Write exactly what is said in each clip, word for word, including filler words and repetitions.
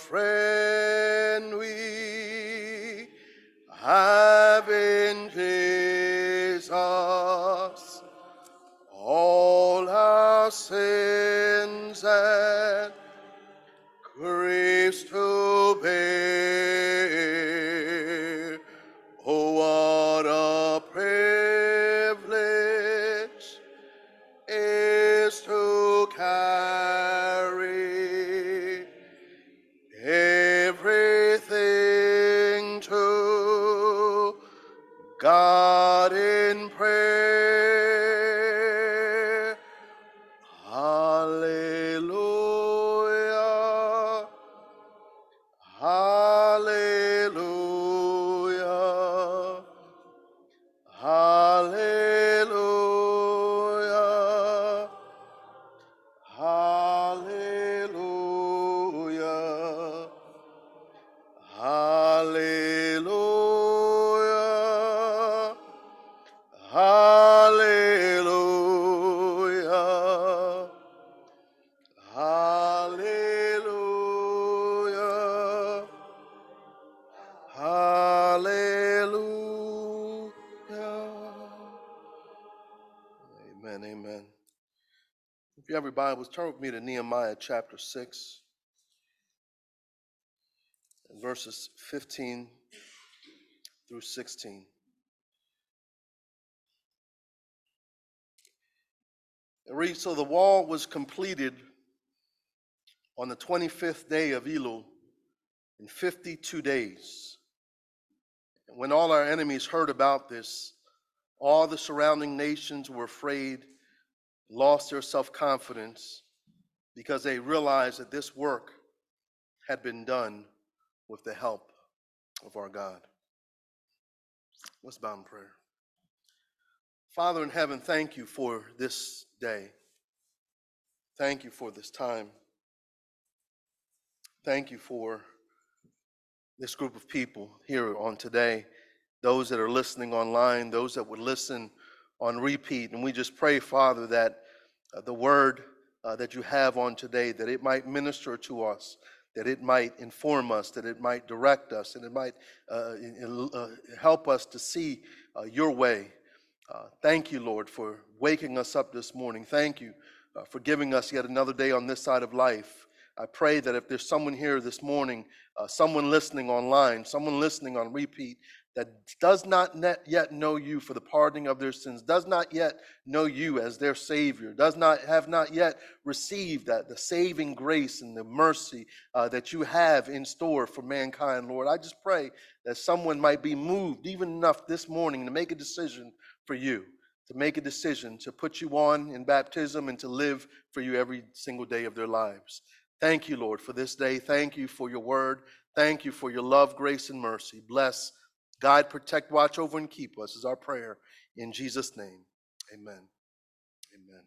friend we have in Jesus, all our sins and griefs to bear. Oh, what a privilege is to carry everything to God in prayer. Hallelujah. Hallelujah. Hallelujah. Hallelujah. Hallelujah. Hallelujah. Hallelujah. Hallelujah. Amen, amen. If you have your Bibles, turn with me to Nehemiah chapter six, verses fifteen through sixteen. It reads, so the wall was completed on the twenty-fifth day of Elul in fifty-two days. And when all our enemies heard about this, all the surrounding nations were afraid, lost their self-confidence, because they realized that this work had been done with the help of our God. Let's bow in prayer. Father in heaven, thank you for this day. Thank you for this time. Thank you for this group of people here on today, those that are listening online, those that would listen on repeat. And we just pray, Father, that uh, the word uh, that you have on today, that it might minister to us, that it might inform us, that it might direct us, and it might uh, uh, help us to see uh, your way. Uh, thank you, Lord, for waking us up this morning. Thank you uh, for giving us yet another day on this side of life. I pray that if there's someone here this morning, uh, someone listening online, someone listening on repeat, that does not yet know you for the pardoning of their sins, does not yet know you as their Savior, does not have not yet received that the saving grace and the mercy uh, that you have in store for mankind, Lord, I just pray that someone might be moved even enough this morning to make a decision for you, to make a decision to put you on in baptism and to live for you every single day of their lives. Thank you, Lord, for this day. Thank you for your word. Thank you for your love, grace, and mercy. Bless, guide, protect, watch over, and keep us is our prayer in Jesus' name. Amen. Amen.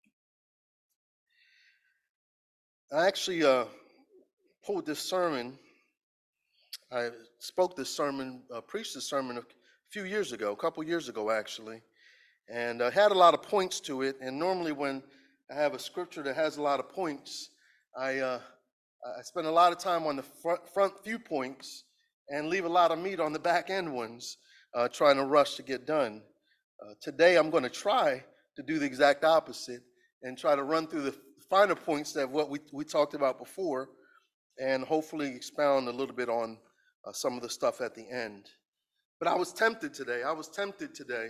I actually uh, pulled this sermon. I spoke this sermon, uh, preached this sermon a few years ago, a couple years ago, actually. And I uh, had a lot of points to it. And normally when I have a scripture that has a lot of points, I uh, I spend a lot of time on the front, front few points and leave a lot of meat on the back end ones, uh, trying to rush to get done. Uh, today I'm going to try to do the exact opposite and try to run through the finer points that what we, we talked about before and hopefully expound a little bit on uh, some of the stuff at the end. But I was tempted today. I was tempted today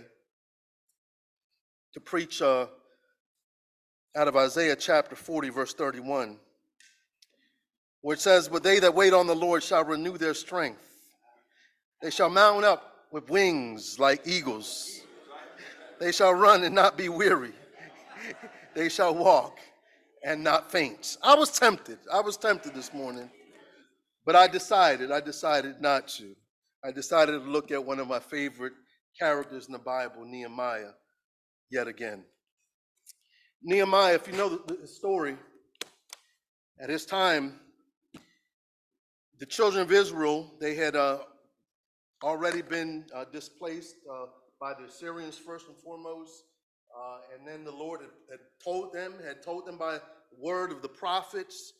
to preach uh, out of Isaiah chapter forty, verse thirty-one, where it says, but they that wait on the Lord shall renew their strength. They shall mount up with wings like eagles. They shall run and not be weary. They shall walk and not faint. I was tempted. I was tempted this morning, but I decided, I decided not to. I decided to look at one of my favorite characters in the Bible, Nehemiah, yet again. Nehemiah, if you know the, the story, at his time, the children of Israel, they had uh, already been uh, displaced uh, by the Assyrians first and foremost. Uh, and then the Lord had, had told them, had told them by word of the prophets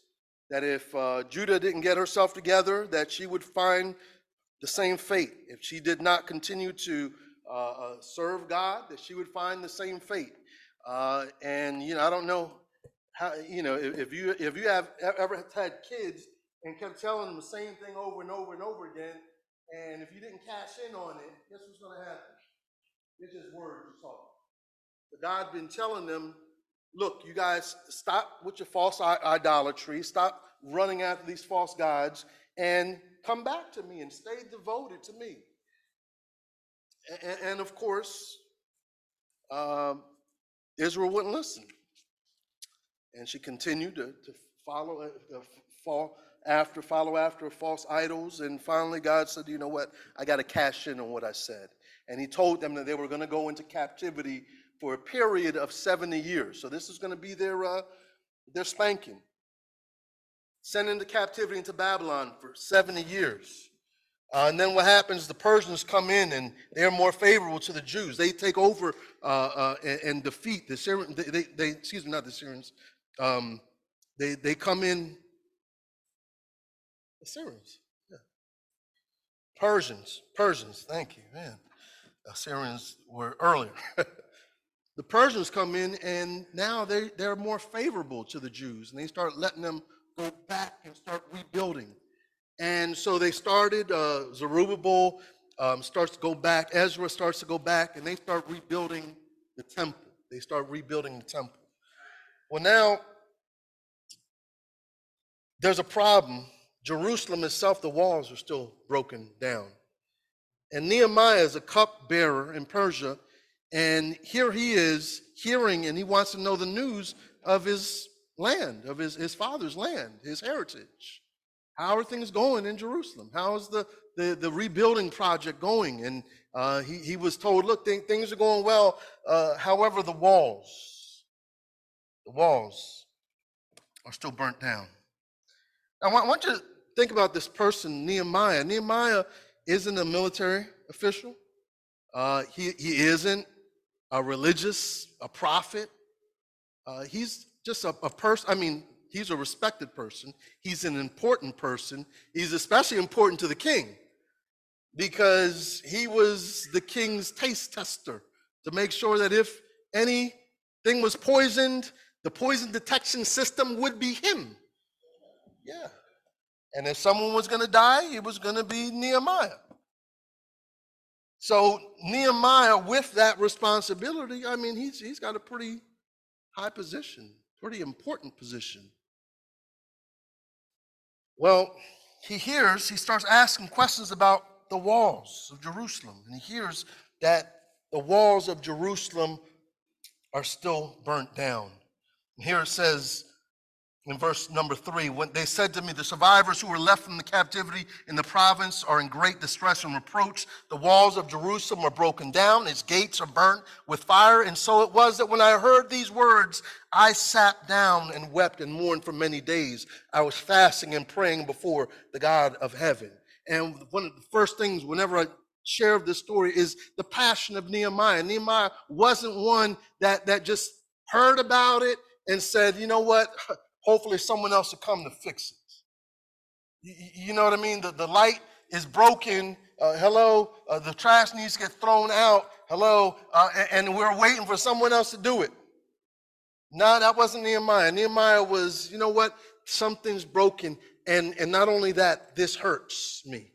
that if uh, Judah didn't get herself together, that she would find the same fate. If she did not continue to uh, uh, serve God, that she would find the same fate. Uh, and you know, I don't know how, you know, if, if you if you have ever had kids and kept telling them the same thing over and over and over again, and if you didn't cash in on it, guess what's going to happen? It's just words you're talking. But God's been telling them, look, you guys, stop with your false idolatry, stop running after these false gods, and come back to me and stay devoted to me. And, and of course, um, Israel wouldn't listen. And she continued to, to follow, uh, fall after, follow after false idols. And finally, God said, you know what? I got to cash in on what I said. And he told them that they were going to go into captivity for a period of seventy years. So this is going to be their, uh, their spanking. Sent into captivity into Babylon for seventy years. Uh, and then what happens, the Persians come in and they're more favorable to the Jews. They take over uh, uh, and, and defeat the Syrians. They, they, they, excuse me, not the Syrians. Um, they, they come in, the Syrians, yeah. Persians, Persians, thank you, man. The Syrians were earlier. The Persians come in and now they, they're more favorable to the Jews and they start letting them go back and start rebuilding. And so they started, uh, Zerubbabel um, starts to go back, Ezra starts to go back, and they start rebuilding the temple. They start rebuilding the temple. Well, now, there's a problem. Jerusalem itself, the walls are still broken down. And Nehemiah is a cupbearer in Persia, and here he is hearing, and he wants to know the news of his land, of his, his father's land, his heritage. How are things going in Jerusalem? How is the, the, the rebuilding project going? And uh, he, he was told, look, th- things are going well. Uh, however, the walls, the walls are still burnt down. I want, I want you to think about this person, Nehemiah. Nehemiah isn't a military official. Uh, he, he isn't a religious, a prophet. Uh, he's just a, a person, I mean, he's a respected person. He's an important person. He's especially important to the king because he was the king's taste tester to make sure that if anything was poisoned, the poison detection system would be him. Yeah. And if someone was going to die, it was going to be Nehemiah. So Nehemiah, with that responsibility, I mean, he's he's got a pretty high position, pretty important position. Well, he hears, he starts asking questions about the walls of Jerusalem. And he hears that the walls of Jerusalem are still burnt down. And here it says in verse number three, when they said to me, the survivors who were left from the captivity in the province are in great distress and reproach. The walls of Jerusalem are broken down, its gates are burnt with fire. And so it was that when I heard these words, I sat down and wept and mourned for many days. I was fasting and praying before the God of heaven. And one of the first things, whenever I share this story, is the passion of Nehemiah. Nehemiah wasn't one that, that just heard about it and said, you know what, hopefully someone else will come to fix it. You, you know what I mean? The, the light is broken. Uh, hello, uh, the trash needs to get thrown out. Hello, uh, and, and we're waiting for someone else to do it. No, that wasn't Nehemiah. Nehemiah was, you know what? Something's broken. And, and not only that, this hurts me.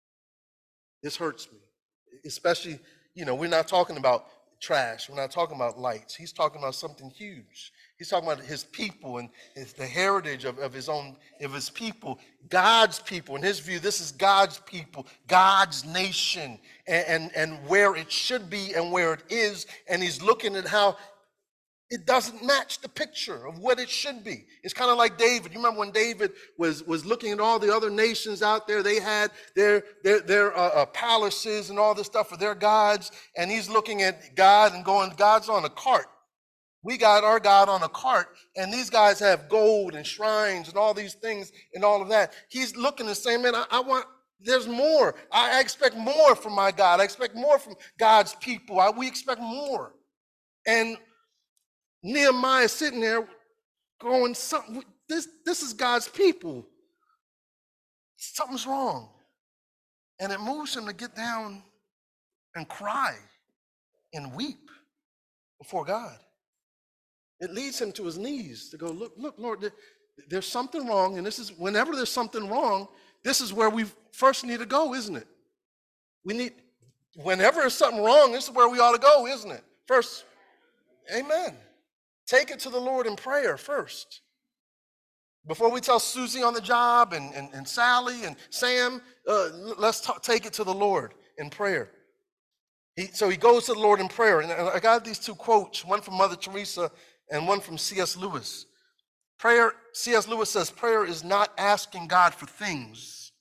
This hurts me. Especially, you know, we're not talking about trash. We're not talking about lights. He's talking about something huge. He's talking about his people and his, the heritage of, of his own, of his people, God's people. In his view, this is God's people, God's nation, and, and, and where it should be and where it is. And he's looking at how it doesn't match the picture of what it should be. It's kind of like David. You remember when David was, was looking at all the other nations out there, they had their, their, their uh, uh, palaces and all this stuff for their gods. And he's looking at God and going, God's on a cart. We got our God on a cart, and these guys have gold and shrines and all these things and all of that. He's looking and saying, man, I, I want, there's more. I, I expect more from my God. I expect more from God's people. I, we expect more. And Nehemiah sitting there going, this, this is God's people. Something's wrong. And it moves him to get down and cry and weep before God. It leads him to his knees to go, look, look, Lord, there's something wrong. And this is, whenever there's something wrong, this is where we first need to go, isn't it? We need, whenever there's something wrong, this is where we ought to go, isn't it? First, amen. Take it to the Lord in prayer first. Before we tell Susie on the job and, and, and Sally and Sam, uh, let's t- take it to the Lord in prayer. He, so he goes to the Lord in prayer. And I got these two quotes, one from Mother Teresa and one from C S Lewis. Prayer, C S Lewis says, prayer is not asking God for things.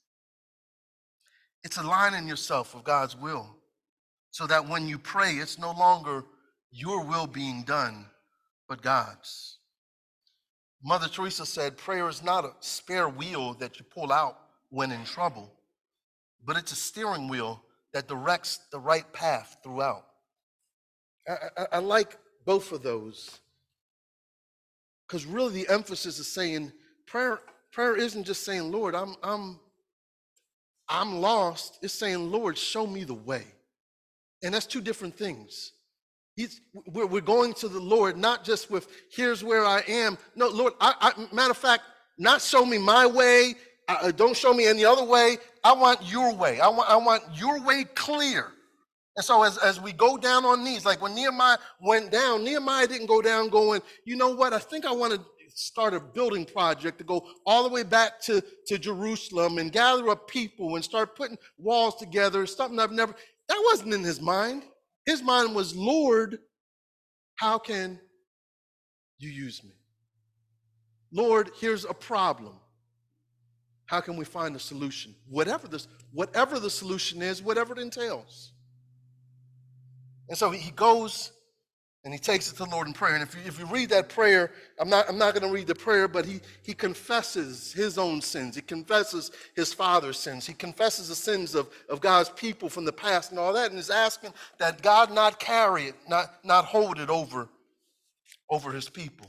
It's aligning yourself with God's will so that when you pray, it's no longer your will being done, but God's. Mother Teresa said, prayer is not a spare wheel that you pull out when in trouble, but it's a steering wheel that directs the right path throughout. I, I, I like both of those because really the emphasis is saying prayer, prayer isn't just saying, Lord, I'm, I'm, I'm lost. It's saying, Lord, show me the way. And that's two different things. He's, we're, we're going to the Lord, not just with, here's where I am. No, Lord, I, I, matter of fact, not show me my way. Uh, don't show me any other way. I want your way. I want, I want your way clear. And so as, as we go down on knees, like when Nehemiah went down, Nehemiah didn't go down going, you know what, I think I want to start a building project to go all the way back to, to Jerusalem and gather up people and start putting walls together, something I've never, that wasn't in his mind. His mind was, Lord, how can you use me? Lord, here's a problem. How can we find a solution? Whatever this, whatever the solution is, whatever it entails. And so he goes and he takes it to the Lord in prayer. And if you, if you read that prayer, I'm not, I'm not going to read the prayer, but he, he confesses his own sins. He confesses his father's sins. He confesses the sins of, of God's people from the past and all that, and is asking that God not carry it, not, not hold it over, over his people.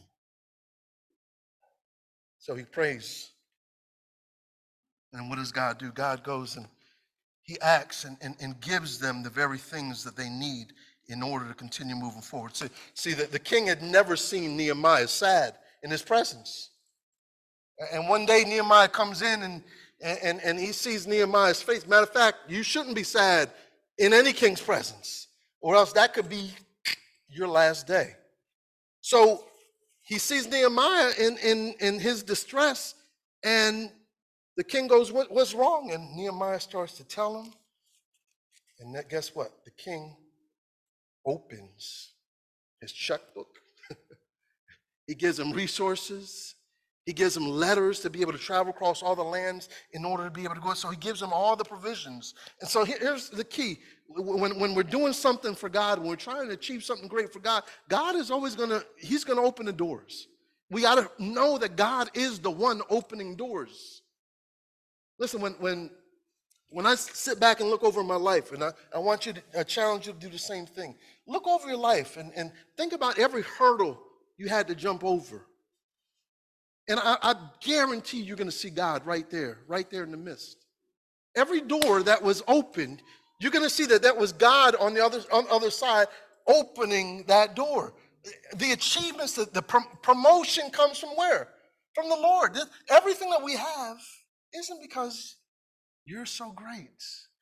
So he prays. And what does God do? God goes and he acts and, and, and gives them the very things that they need in order to continue moving forward. See, see that the king had never seen Nehemiah sad in his presence. And one day Nehemiah comes in and, and, and he sees Nehemiah's face. Matter of fact, you shouldn't be sad in any king's presence, or else that could be your last day. So he sees Nehemiah in, in, in his distress, and the king goes, what, what's wrong? And Nehemiah starts to tell him. And that, guess what? The king opens his checkbook. He gives him resources. He gives him letters to be able to travel across all the lands in order to be able to go. So he gives him all the provisions. And so here's the key. When, when we're doing something for God, when we're trying to achieve something great for God, God is always going to, he's going to open the doors. We got to know that God is the one opening doors. Listen, when when when I sit back and look over my life, and I, I want you to I challenge you to do the same thing. Look over your life and, and think about every hurdle you had to jump over. And I, I guarantee you're going to see God right there, right there in the midst. Every door that was opened, you're going to see that that was God on the other, on the other side opening that door. The achievements, the, the prom- promotion comes from where? From the Lord. Everything that we have isn't because you're so great.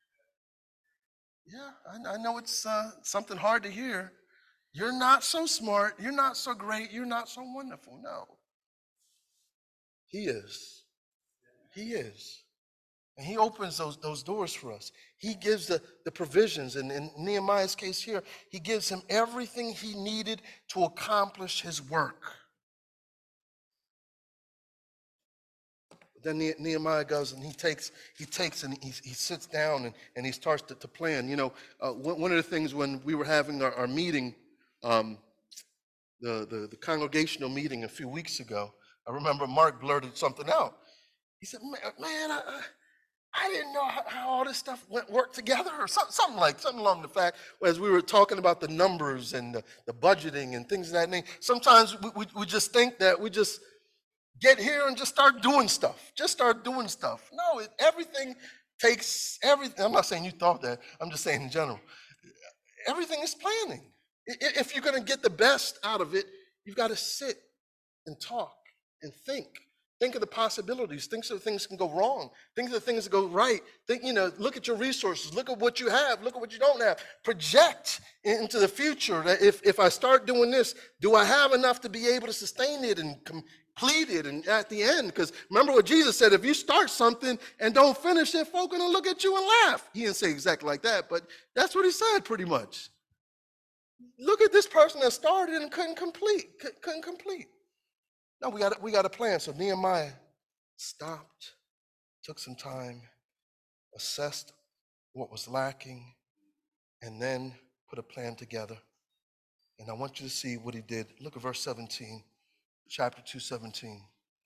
Yeah, I, I know it's uh, something hard to hear. You're not so smart. You're not so great. You're not so wonderful. No. He is. He is. And he opens those, those doors for us. He gives the, the provisions. And in Nehemiah's case here, he gives him everything he needed to accomplish his work. Then Nehemiah goes and he takes he takes and he, he sits down and, and he starts to, to plan. You know, uh, one, one of the things when we were having our, our meeting, um, the, the the congregational meeting a few weeks ago, I remember Mark blurted something out. He said, "Man, man I, I didn't know how, how all this stuff went worked together," or something, something like something along the fact. As we were talking about the numbers and the, the budgeting and things of that nature, sometimes we, we we just think that we just get here and just start doing stuff. Just start doing stuff. No, it, everything takes everything. I'm not saying you thought that. I'm just saying in general. Everything is planning. If you're going to get the best out of it, you've got to sit and talk and think. Think of the possibilities. Think of the things that can go wrong. Think of the things that go right. Think, you know, look at your resources. Look at what you have. Look at what you don't have. Project into the future. That if, if I start doing this, do I have enough to be able to sustain it and complete it and at the end? Because remember what Jesus said, if you start something and don't finish it, folk are going to look at you and laugh. He didn't say exactly like that, but that's what he said pretty much. Look at this person that started and couldn't complete. Couldn't complete. No, we got we got a plan. So Nehemiah stopped, took some time, assessed what was lacking, and then put a plan together. And I want you to see what he did. Look at verse seventeen, chapter two, seventeen.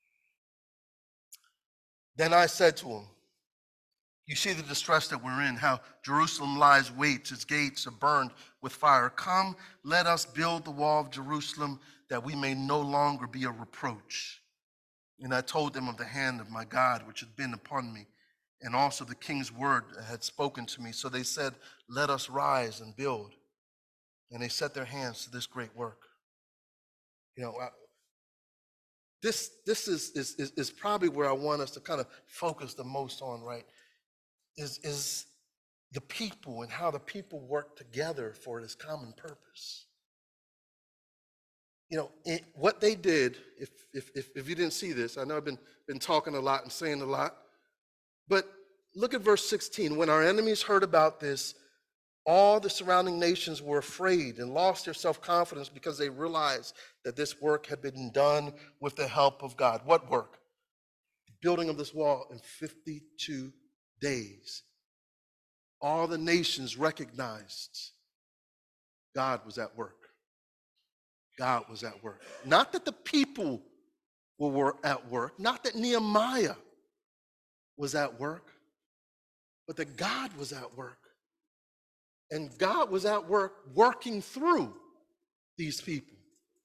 Then I said to him, you see the distress that we're in, how Jerusalem lies waste, its gates are burned with fire. Come, let us build the wall of Jerusalem that we may no longer be a reproach. And I told them of the hand of my God, which had been upon me, and also the king's word had spoken to me. So they said, let us rise and build. And they set their hands to this great work. You know, I, this this is, is, is, is probably where I want us to kind of focus the most on, right? Is, is the people and how the people work together for this common purpose. You know, it, what they did, if, if if if you didn't see this, I know I've been, been talking a lot and saying a lot, but look at verse sixteen. When our enemies heard about this, all the surrounding nations were afraid and lost their self-confidence because they realized that this work had been done with the help of God. What work? The building of this wall in fifty-two days. All the nations recognized God was at work. God was at work. Not that the people were at work, not that Nehemiah was at work, but that God was at work. And God was at work working through these people.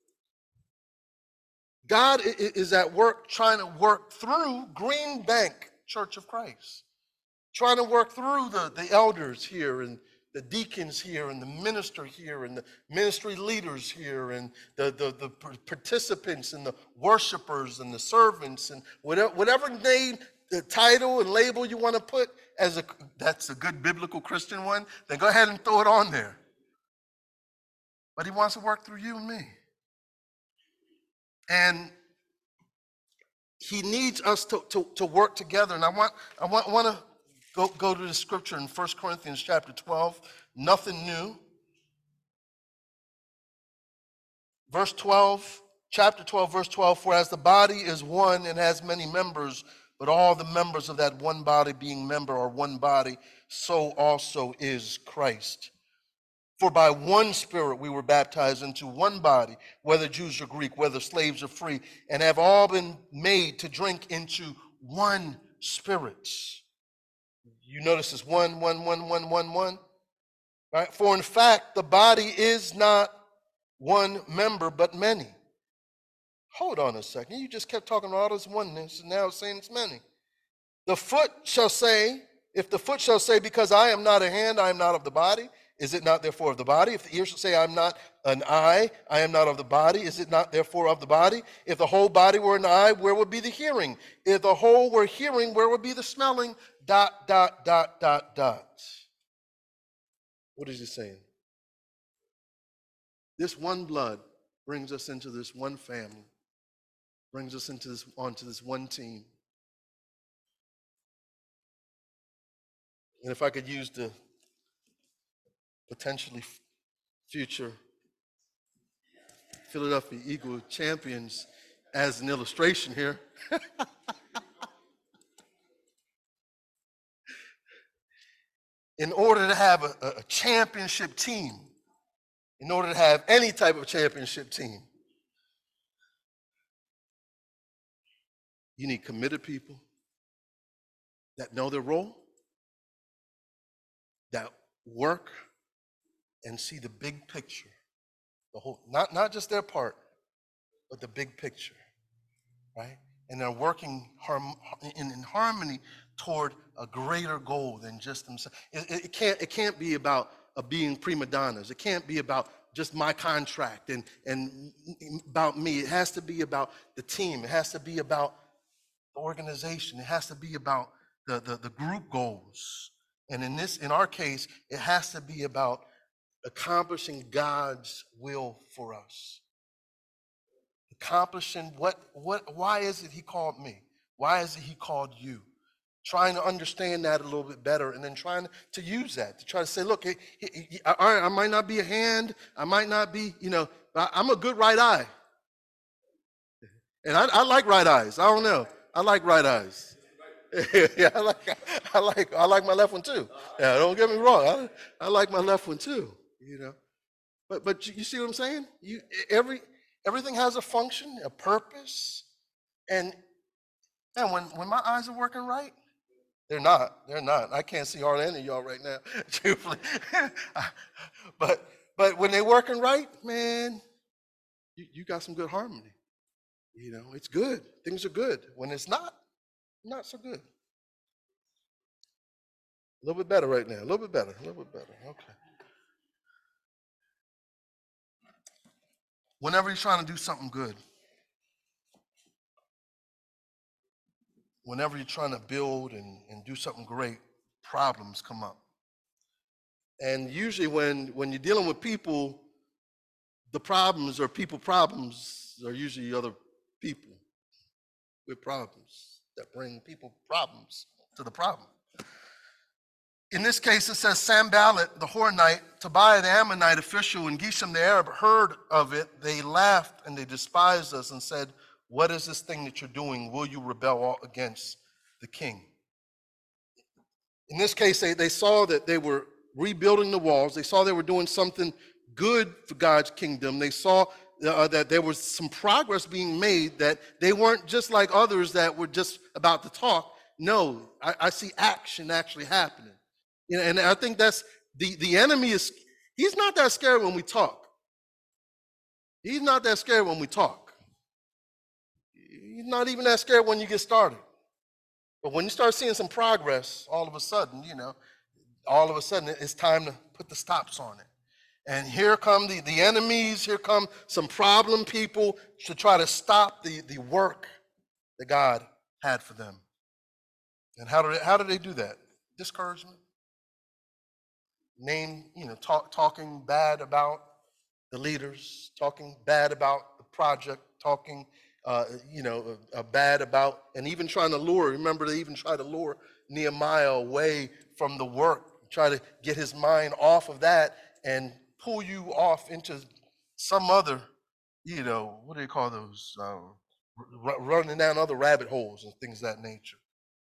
God is at work trying to work through Green Bank Church of Christ, trying to work through the, the elders here and the deacons here and the minister here and the ministry leaders here and the, the, the participants and the worshipers and the servants and whatever, whatever name, the title and label you want to put as a, that's a good biblical Christian one, then go ahead and throw it on there. But he wants to work through you and me. And he needs us to, to, to work together. And I want, I want, want to Go, go to the scripture in First Corinthians chapter twelve, nothing new. Verse twelve, chapter twelve, verse twelve, for as the body is one and has many members, but all the members of that one body being member are one body, so also is Christ. For by one Spirit we were baptized into one body, whether Jews or Greek, whether slaves or free, and have all been made to drink into one Spirit. You notice it's one, one, one, one, one, one. Right? For in fact, the body is not one member, but many. Hold on a second. You just kept talking about all this oneness, and now it's saying it's many. The foot shall say, if the foot shall say, because I am not a hand, I am not of the body, is it not therefore of the body? If the ear shall say, I am not an eye, I am not of the body, is it not therefore of the body? If the whole body were an eye, where would be the hearing? If the whole were hearing, where would be the smelling? Dot, dot, dot, dot, dot. What is he saying? This one blood brings us into this one family, brings us into this onto this one team. And if I could use the potentially future Philadelphia Eagle champions as an illustration here. In order to have a, a championship team, in order to have any type of championship team, you need committed people that know their role, that work and see the big picture, the whole, not, not just their part, but the big picture, right? and they're working harm, in, in harmony toward a greater goal than just themselves. It, it, it can't it can't be about uh, being prima donnas. It can't be about just my contract and and about me. It has to be about the team. It has to be about the organization. It has to be about the, the, the group goals. And in this, in our case, it has to be about accomplishing God's will for us. Accomplishing what, what, why is it he called me? Why is it he called you? Trying to understand that a little bit better, and then trying to use that to try to say, look, he, he, he, I, I might not be a hand, I might not be, you know, but I'm a good right eye. And I, I like right eyes. I don't know. I like right eyes. yeah, I like, I like, I like my left one too. Yeah, don't get me wrong. I, I like my left one too. You know, but but you, you see what I'm saying? You every everything has a function, a purpose, and and when when my eyes are working right, they're not. They're not. I can't see hardly any of y'all right now, truthfully. but but when they're working right, man, you, you got some good harmony. You know, it's good. Things are good. When it's not, not so good. A little bit better right now. A little bit better. A little bit better. Okay. Whenever you're trying to do something good, whenever you're trying to build and, and do something great, problems come up. And usually when, when you're dealing with people, the problems or people problems are usually other people with problems that bring people problems to the problem. In this case, it says Sanballat, the Horonite, Tobiah, the Ammonite official, and Geshem, the Arab, heard of it. They laughed and they despised us and said, what is this thing that you're doing? Will you rebel against the king? In this case, they, they saw that they were rebuilding the walls. They saw they were doing something good for God's kingdom. They saw uh, that there was some progress being made, that they weren't just like others that were just about to talk. No, I, I see action actually happening. You know, and I think that's the, the enemy is, he's not that scared when we talk. He's not that scared when we talk. He's not even that scared when you get started. But when you start seeing some progress, all of a sudden, you know, all of a sudden it's time to put the stops on it. And here come the, the enemies, here come some problem people to try to stop the, the work that God had for them. And how do they, how do they do that? Discouragement. Name, you know, talk, talking bad about the leaders, talking bad about the project, talking, uh, you know, uh, bad about, and even trying to lure. Remember, they even try to lure Nehemiah away from the work, try to get his mind off of that and pull you off into some other, you know, what do you call those? Um, r- running down other rabbit holes and things of that nature.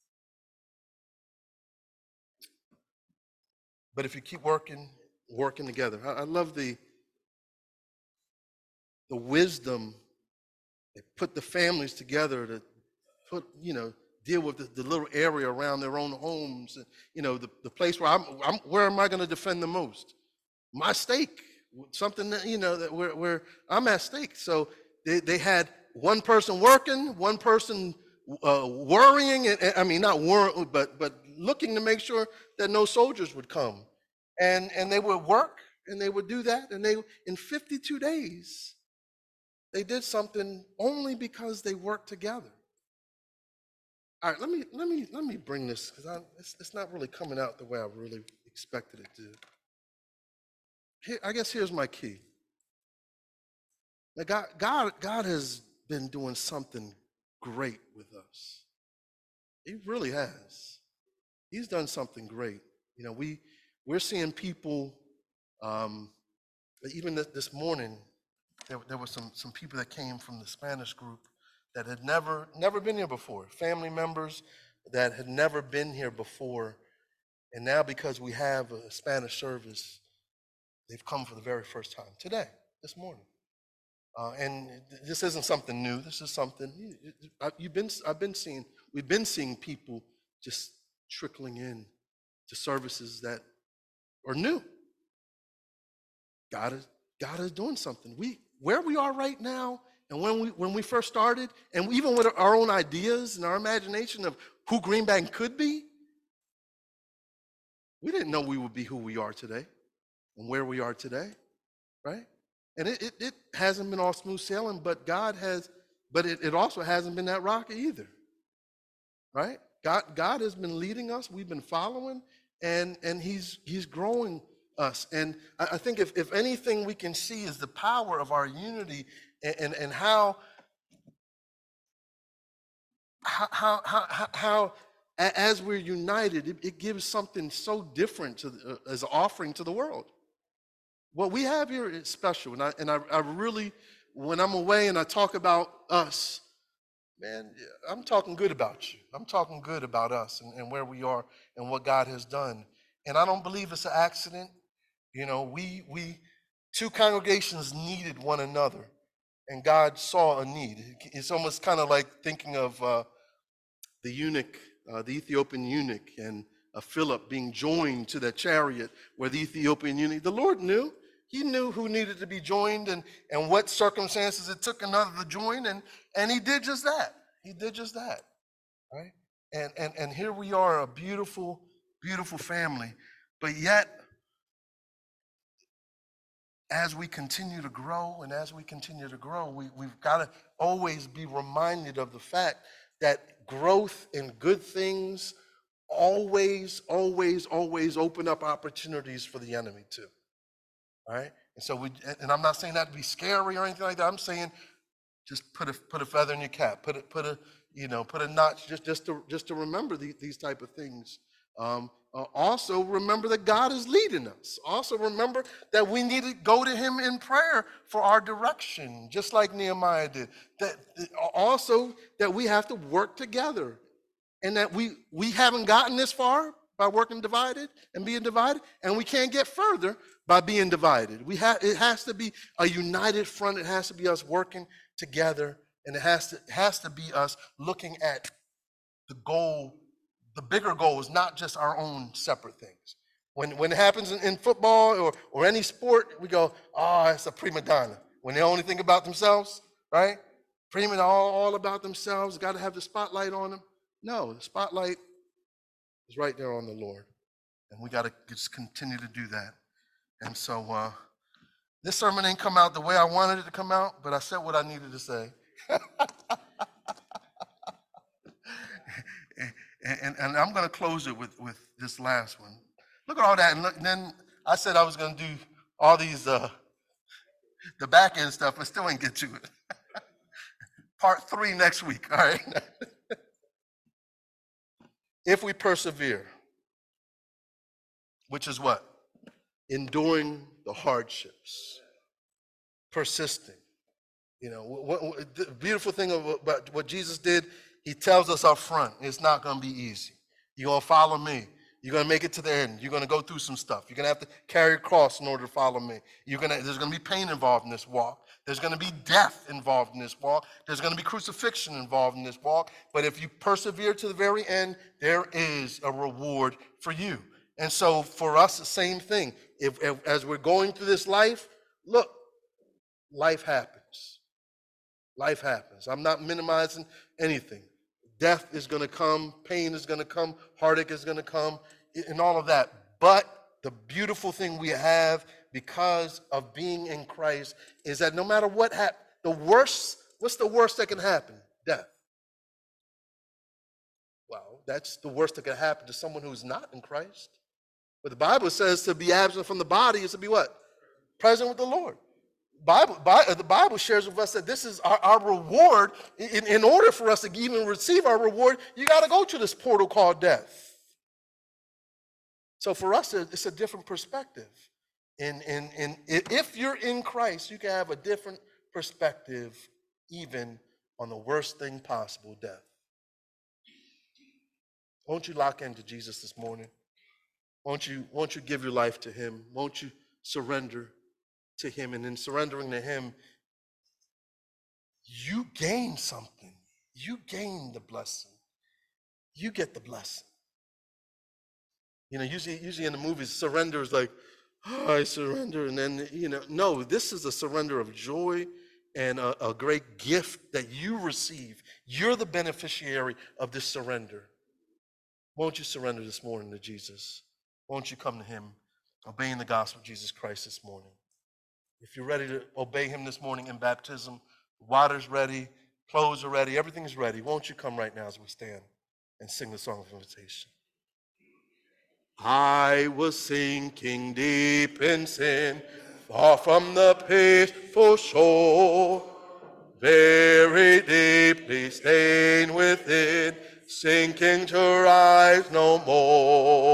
But if you keep working, working together, I, I love the the wisdom that put the families together to put, you know, deal with the, the little area around their own homes, and, you know, the, the place where I'm, I'm where am I going to defend the most? My stake, something that, you know, that where, where I'm at stake. So they, they had one person working, one person uh, worrying, and, and I mean, not worrying, but but looking to make sure that no soldiers would come. And and they would work and they would do that. And they, in fifty-two days, they did something only because they worked together. All right, let me let me let me bring this, because it's, it's not really coming out the way I really expected it to. Here, I guess here's my key. Now, God, God, God has been doing something great with us. He really has. He's done something great. You know, we we're seeing people. Um, even this, this morning, there, there were some some people that came from the Spanish group that had never never been here before. Family members that had never been here before, and now because we have a Spanish service, they've come for the very first time today, this morning. Uh, and this isn't something new. This is something you've been. I've been seeing. We've been seeing people just trickling in to services that are new. God is God is doing something. We where we are right now And when we when we first started, and even with our own ideas and our imagination of who Green Bank could be, we didn't know we would be who we are today and where we are today, right? And it, it, it hasn't been all smooth sailing, but God has, but it, it also hasn't been that rocky either, right? God, God has been leading us. We've been following, and and He's He's growing us. And I, I think if, if anything we can see is the power of our unity and and, and how, how how how how a- as we're united, it, it gives something so different to the, uh, as an offering to the world. What we have here is special, and I and I, I really, when I'm away and I talk about us, man, yeah, I'm talking good about you. I'm talking good about us and, and where we are and what God has done. And I don't believe it's an accident. You know, we we two congregations needed one another, and God saw a need. It's almost kind of like thinking of uh, the eunuch, uh, the Ethiopian eunuch, and uh, Philip being joined to that chariot where the Ethiopian eunuch, the Lord knew. He knew who needed to be joined and, and what circumstances it took another to join, and, and he did just that. He did just that, right? And, and, and here we are, a beautiful, beautiful family. But yet, as we continue to grow and as we continue to grow, we, we've got to always be reminded of the fact that growth in good things always, always, always open up opportunities for the enemy too. All right? And so we, and I'm not saying that to be scary or anything like that. I'm saying just put a put a feather in your cap, put a put a you know put a notch just just to just to remember these, these type of things. Um, uh, also remember that God is leading us. Also remember that we need to go to Him in prayer for our direction, just like Nehemiah did. That that- also that we have to work together, and that we we haven't gotten this far by working divided and being divided, and we can't get further by being divided. We have it has to be a united front. It has to be us working together, and it has to it has to be us looking at the goal. The bigger goal is not just our own separate things. When when it happens in, in football or or any sport, we go, oh, it's a prima donna. When they only think about themselves, right? Prima all, all about themselves. Got to have the spotlight on them. No, the spotlight is right there on the Lord, and we got to just continue to do that. And so uh, this sermon ain't come out the way I wanted it to come out, but I said what I needed to say. and, and, and I'm going to close it with, with this last one. Look at all that. And, look, and then I said I was going to do all these, uh, the back end stuff, but still ain't get to it. Part three next week, all right? If we persevere, which is what? Enduring the hardships, persisting. You know, what, what, the beautiful thing about what Jesus did, He tells us up front, it's not going to be easy. You're going to follow me. You're going to make it to the end. You're going to go through some stuff. You're going to have to carry a cross in order to follow me. You're going to, there's going to be pain involved in this walk. There's going to be death involved in this walk. There's going to be crucifixion involved in this walk. But if you persevere to the very end, there is a reward for you. And so for us, the same thing. If, if as we're going through this life, look, life happens. Life happens. I'm not minimizing anything. Death is going to come, pain is going to come, heartache is going to come, and all of that. But the beautiful thing we have because of being in Christ is that no matter what happens, the worst, what's the worst that can happen? Death. Well, that's the worst that can happen to someone who's not in Christ. But the Bible says to be absent from the body is to be what? Present with the Lord. Bible, Bi- the Bible shares with us that this is our, our reward. In, in order for us to even receive our reward, you got to go to this portal called death. So for us, it's a different perspective. In, in, in, if you're in Christ, you can have a different perspective even on the worst thing possible, death. Won't you lock into Jesus this morning? Won't you, won't you give your life to Him? Won't you surrender to Him? And in surrendering to Him, you gain something. You gain the blessing. You get the blessing. You know, usually, usually in the movies, surrender is like, oh, I surrender. And then, you know, no, this is a surrender of joy and a, a great gift that you receive. You're the beneficiary of this surrender. Won't you surrender this morning to Jesus? Won't you come to him, obeying the gospel of Jesus Christ this morning? If you're ready to obey him this morning in baptism, water's ready, clothes are ready, everything's ready. Won't you come right now as we stand and sing the song of invitation? I was sinking deep in sin, far from the peaceful shore, very deeply stained within, sinking to rise no more.